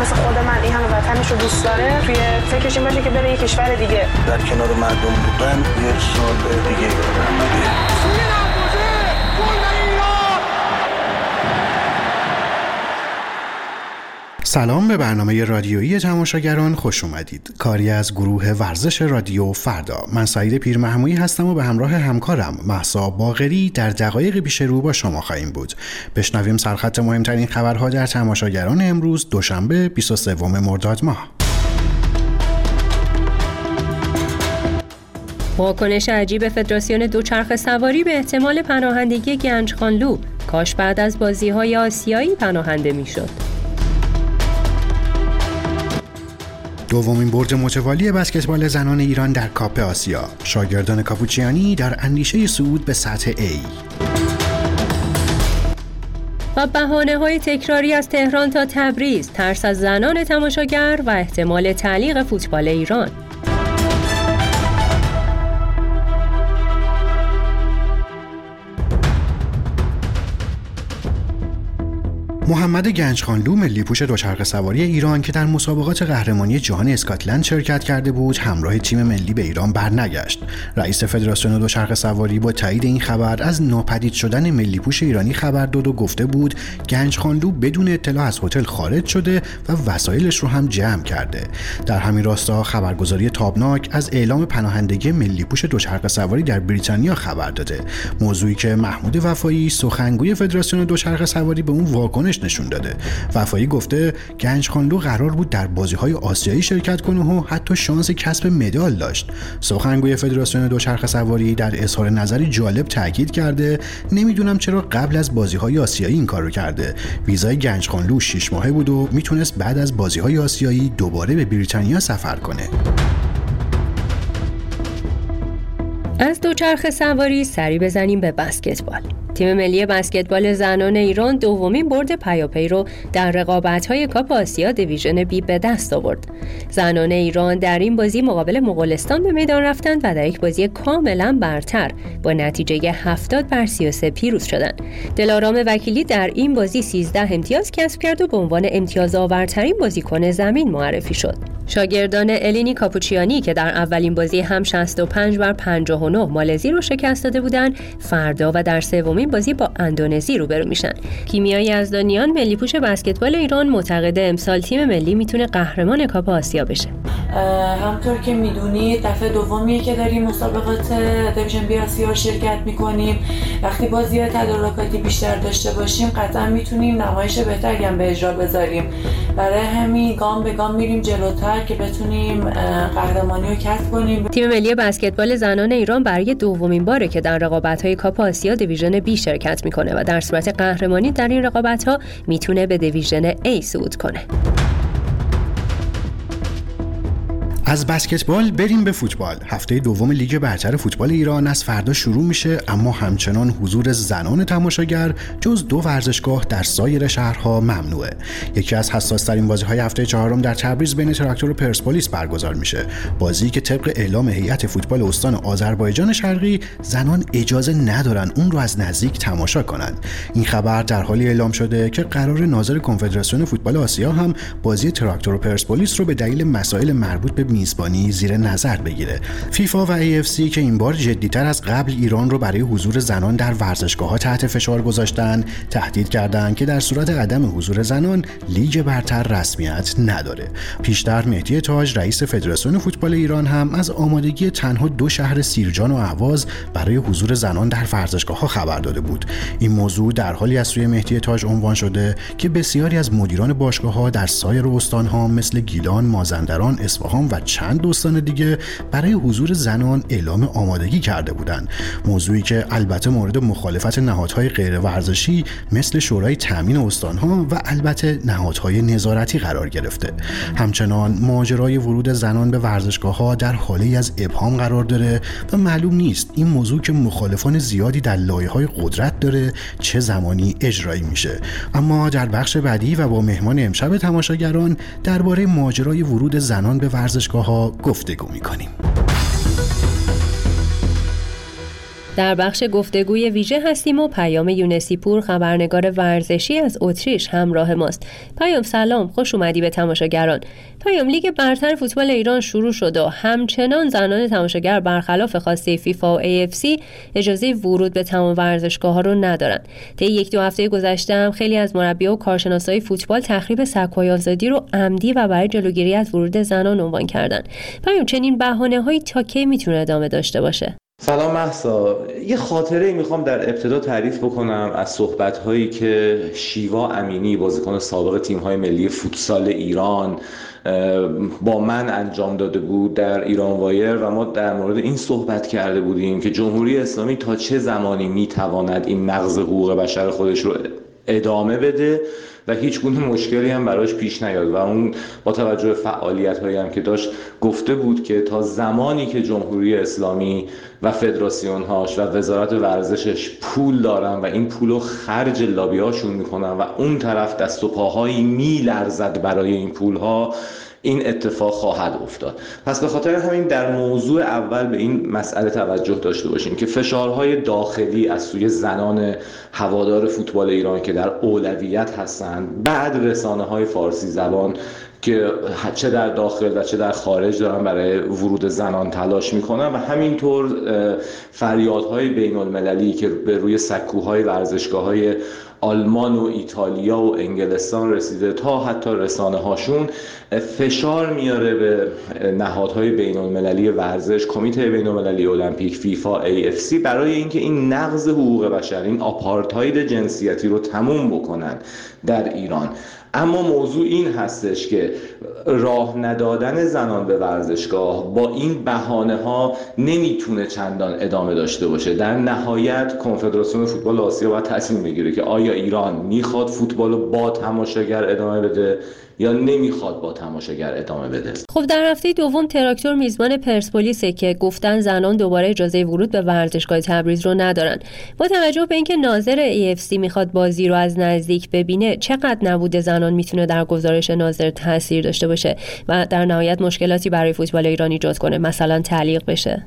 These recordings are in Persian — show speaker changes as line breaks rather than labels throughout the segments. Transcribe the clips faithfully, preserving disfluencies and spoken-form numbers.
مثل خود من این همه وطنش رو دوست داره توی فکرش این باشه که بره یه کشور دیگه
در کنار مردم بودن یه سال دیگه دارم.
سلام به برنامه رادیویی تماشاگران خوش اومدید. کاری از گروه ورزش رادیو فردا. من سعید پیرمحمودی هستم و به همراه همکارم مهسا باقری در دقایق پیش رو با شما خواهیم بود. بشنویم سرخط مهمترین خبرها در تماشاگران امروز دوشنبه بیست و سوم مرداد ماه.
واکنش عجیب فدراسیون دوچرخه سواری به احتمال پناهندگی گنجخانلو. کاش بعد از بازی‌های آسیایی پناهنده می‌شد.
دومین برد متوالی بسکتبال زنان ایران در کاپ آسیا. شاگردان کاپوچیانی در اندیشه صعود به سطح A.
و بهانه‌های تکراری از تهران تا تبریز، ترس از زنان تماشاگر و احتمال تعلیق فوتبال ایران.
محمد گنجخانلو ملی‌پوش دوچرخه سواری ایران که در مسابقات قهرمانی جهان اسکاتلند شرکت کرده بود همراه تیم ملی به ایران برنگشت. رئیس فدراسیون دوچرخه سواری با تایید این خبر از ناپدید شدن ملی‌پوش ایرانی خبر داد و گفته بود گنجخانلو بدون اطلاع از هتل خارج شده و وسایلش رو هم جمع کرده. در همین راستا خبرگزاری تابناک از اعلام پناهندگی ملی‌پوش دوچرخه سواری در بریتانیا خبر داده. موضوعی که محمود وفایی سخنگوی فدراسیون دوچرخه سواری به اون واکنش نشون داده. وفایی گفته گنجخانلو قرار بود در بازی‌های آسیایی شرکت کنه و حتی شانس کسب مدال داشت. سخنگوی فدراسیون دوچرخه سواری در اظهار نظری جالب تاکید کرده نمیدونم چرا قبل از بازی‌های آسیایی این کارو کرده. ویزای گنجخانلو شش ماهه بود و میتونست بعد از بازی‌های آسیایی دوباره به بریتانیا سفر کنه.
از دوچرخه سواری سری بزنیم به بسکتبال. تیم ملی بسکتبال زنان ایران دومین برد پیاپی رو در رقابت‌های کاپ آسیا دیویژن بی به دست آورد. زنان ایران در این بازی مقابل مغولستان به میدان رفتند و در یک بازی کاملا برتر با نتیجه هفتاد بر سی و سه پیروز شدند. دلارام وکیلی در این بازی سیزده امتیاز کسب کرد و به عنوان امتیازآورترین بازیکن زمین معرفی شد. شاگردان الینی کاپوچیانی که در اولین بازی هم شصت و پنج بر پنجاه و نه مالزی رو شکست داده بودند، فردا و در سومین بازی با اندونزی روبرو میشن. کیمیا یزدانیان ملی‌پوش بسکتبال ایران معتقد امسال تیم ملی میتونه قهرمان کاپ آسیا بشه.
همونطور که میدونید دفعه دومیه که داریم مسابقات دیویژن بی آسیا شرکت میکنیم. وقتی بازی تدارکاتی بیشتر داشته باشیم قطعا میتونیم نمایش بهتری هم به اجرا بذاریم. برای همین گام به گام میریم جلوتر که بتونیم قهرمانی رو کسب کنیم.
تیم ملی بسکتبال زنان ایران برای دومین باره که در رقابت‌های کاپ آسیا دیویژن بی شرکت میکنه و در صورت قهرمانی در این رقابت‌ها میتونه به دیویژن A صعود کنه.
از بسکتبال بریم به فوتبال. هفته دوم لیگ برتر فوتبال ایران از فردا شروع میشه، اما همچنان حضور زنان تماشاگر جز دو ورزشگاه در سایر شهرها ممنوعه. یکی از حساس‌ترین بازی‌های هفته چهارم در تبریز بین تراکتور و پرسپولیس برگزار میشه. بازی که طبق اعلام هیئت فوتبال استان آذربایجان شرقی زنان اجازه ندارن اون رو از نزدیک تماشا کنن. این خبر در حالی اعلام شده که قرار ناظر کنفدراسیون فوتبال آسیا هم بازی تراکتور و پرسپولیس رو به دلیل مسائل مربوط به میزبانی زیر نظر بگیره. فیفا و ای اف سی که این بار جدی‌تر از قبل ایران رو برای حضور زنان در ورزشگاه‌ها تحت فشار گذاشتن، تهدید کردند که در صورت عدم حضور زنان لیگ برتر رسمیت نداره. پیشتر مهدی تاج رئیس فدراسیون فوتبال ایران هم از آمادگی تنها دو شهر سیرجان و اهواز برای حضور زنان در ورزشگاه‌ها خبر داده بود. این موضوع در حالی از سوی مهدی تاج عنوان شده که بسیاری از مدیران باشگاه‌ها در سایر استان‌ها مثل گیلان، مازندران، اصفهان و چند استان دیگه برای حضور زنان اعلام آمادگی کرده بودند. موضوعی که البته مورد مخالفت نهادهای غیر ورزشی مثل شورای تامین استانها و البته نهادهای نظارتی قرار گرفته. همچنان ماجرای ورود زنان به ورزشگاه‌ها در حالی از ابهام قرار داره و معلوم نیست این موضوع که مخالفان زیادی در لایه‌های قدرت داره چه زمانی اجرایی میشه. اما در بخش بعدی و با مهمان امشب تماشاگران درباره ماجرای ورود زنان به ورزشگاه‌ها گفتگو می‌کنیم.
در بخش گفتگوی ویژه هستیم و پیام یونسی پور خبرنگار ورزشی از اتریش همراه ماست. پیام سلام، خوش اومدی به تماشاگران. پیام، لیگ برتر فوتبال ایران شروع شد و همچنان زنان تماشاگر برخلاف خواسته فیفا و ای اف سی اجازه ورود به تمام ورزشگاه‌ها رو ندارن. طی یک دو هفته گذشته هم خیلی از مربی‌ها و کارشناسای فوتبال تخریب سکوی آزادی رو عمدی و برای جلوگیری از ورود زنان عنوان کردن. پیام، چنین بهانه‌هایی تا کی میتونه ادامه داشته باشه؟
سلام مهسا، یه خاطره میخوام در ابتدا تعریف بکنم از صحبت‌هایی که شیوا امینی بازیکن سابق تیم‌های ملی فوتسال ایران با من انجام داده بود در ایران وایر و ما در مورد این صحبت کرده بودیم که جمهوری اسلامی تا چه زمانی میتواند این نقض حقوق بشر خودش رو ادامه بده و هیچ گونه مشکلی هم براش پیش نیاد و اون با توجه به فعالیت‌هایی هم که داشت گفته بود که تا زمانی که جمهوری اسلامی و فدراسیون‌هاش و وزارت ورزشش پول دارن و این پولو خرج لابی‌هاشون میکنن و اون طرف دست و پاهایی میلرزد برای این پولها، این اتفاق خواهد افتاد. پس به خاطر همین در موضوع اول به این مسئله توجه داشته باشیم که فشارهای داخلی از سوی زنان هوادار فوتبال ایران که در اولویت هستند، بعد رسانه‌های فارسی زبان که چه در داخل و چه در خارج دارن برای ورود زنان تلاش میکنن و همینطور فریادهای بین المللی که به روی سکوهای ورزشگاه‌های آلمان و ایتالیا و انگلستان رسیده تا حتی رسانه هاشون فشار میاره به نهادهای بین المللی ورزش، کمیته بین المللی المپیک، فیفا، ای اف سی برای اینکه این نقض حقوق بشر، این آپارتاید جنسیتی رو تموم بکنن در ایران. اما موضوع این هستش که راه ندادن زنان به ورزشگاه با این بهانه ها نمیتونه چندان ادامه داشته باشه. در نهایت کنفدراسیون فوتبال آسیا باید تصمیم بگیره که آیا ایران میخواد فوتبال رو با تماشاگر ادامه بده یا نمیخواد با تماشاگر ادامه بده.
خب در هفته دوم تراکتور میزبان پرسپولیسه که گفتن زنان دوباره اجازه ورود به ورزشگاه تبریز رو ندارن. با توجه به اینکه ناظر ای اف سی میخواد بازی رو از نزدیک ببینه، چقدر نبود زنان میتونه در گزارش ناظر تاثیر داشته باشه و در نهایت مشکلاتی برای فوتبال ایران ایجاد کنه، مثلا تعلیق بشه؟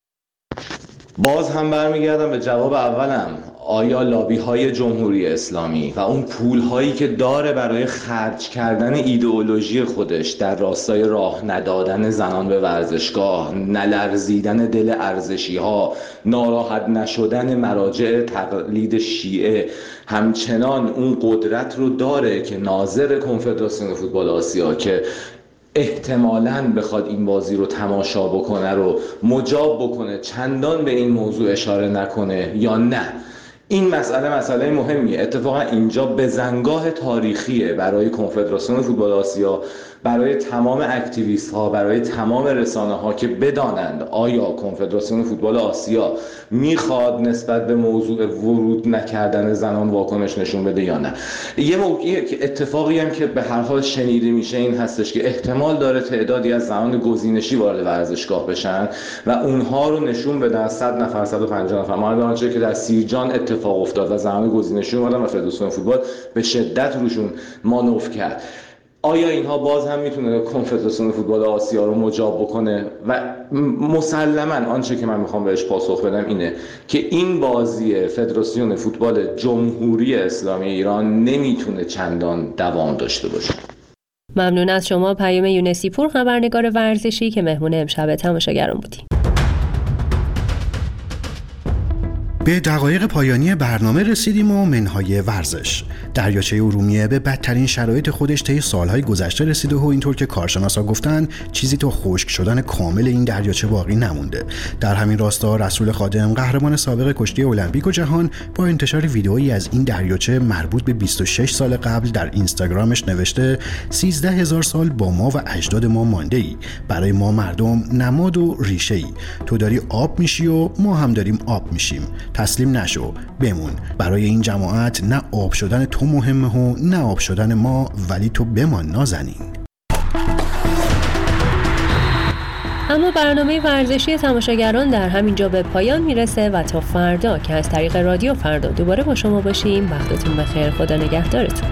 باز هم برمیگردم به جواب اولم. آیا لابی های جمهوری اسلامی و اون پول هایی که داره برای خرج کردن ایدئولوژی خودش در راستای راه ندادن زنان به ورزشگاه، نلرزیدن دل ارزشی ها، ناراحت نشدن مراجع تقلید شیعه، همچنان اون قدرت رو داره که ناظر کنفدراسیون فوتبال آسیا که احتمالاً بخواد این بازی رو تماشا بکنه رو مجاب بکنه چندان به این موضوع اشاره نکنه یا نه؟ این مسئله مسئله مهمیه. اتفاقا اینجا بزنگاه تاریخیه برای کنفدراسیون فوتبال آسیا، برای تمام اکتیویست ها، برای تمام رسانه ها که بدانند آیا کنفدراسیون فوتبال آسیا میخواد نسبت به موضوع ورود نکردن زنان واکنش نشون بده یا نه. یه موقعی که اتفاقی هم که به هر حال شنیده میشه این هستش که احتمال داره تعدادی از زنان گزینشی وارد ورزشگاه بشن و اونها رو نشون بدن صد نفر صد و پنجاه نفر، مانند آنچه که در سیرجان اتفاق افتاد و زنان گزینشی اومدن و فدراسیون فوتبال به شدت روشون مانور کرد. آیا اینها باز هم میتونه کنفدراسیون فوتبال آسیا رو مجاب بکنه؟ و مسلماً آنچه که من میخوام بهش پاسخ بدم اینه که این بازی فدراسیون فوتبال جمهوری اسلامی ایران نمیتونه چندان دوام داشته باشه.
ممنون از شما پیام یونسی پور، خبرنگار ورزشی که مهمون امشب تماشاگران بودیم.
به دقایق پایانی برنامه رسیدیم و منهای ورزش. دریاچه ارومیه به بدترین شرایط خودش طی سالهای گذشته رسیده و اینطور که کارشناسا گفتن چیزی تا خشک شدن کامل این دریاچه باقی نمونده. در همین راستا رسول خادم، قهرمان سابق کشتی المپیک و جهان، با انتشار ویدئویی از این دریاچه مربوط به بیست و شش سال قبل در اینستاگرامش نوشته: سیزده هزار سال با ما و اجداد ما مانده ای، برای ما مردم نماد و ریشه ای، تو داری آب میشی و ما هم داریم آب میشیم، تسلیم نشو، بمون. برای این جماعت نه آب شدن تو مهمه و نه آب شدن ما، ولی تو بمان نازنین.
اما برنامه ورزشی تماشاگران در همین جا به پایان میرسه و تا فردا که از طریق رادیو فردا دوباره با شما باشیم. وقتتون بخیر، خدا نگهدارتون.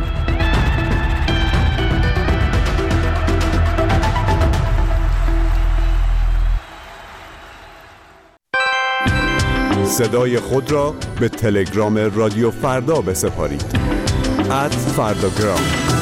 صدای خود را به تلگرام رادیو فردا بسپارید. ات فرداگرام.